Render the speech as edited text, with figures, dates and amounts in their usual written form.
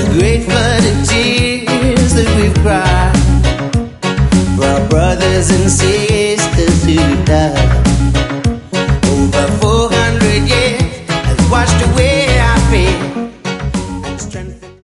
Grateful for the tears that we've cried for our brothers and sisters who died.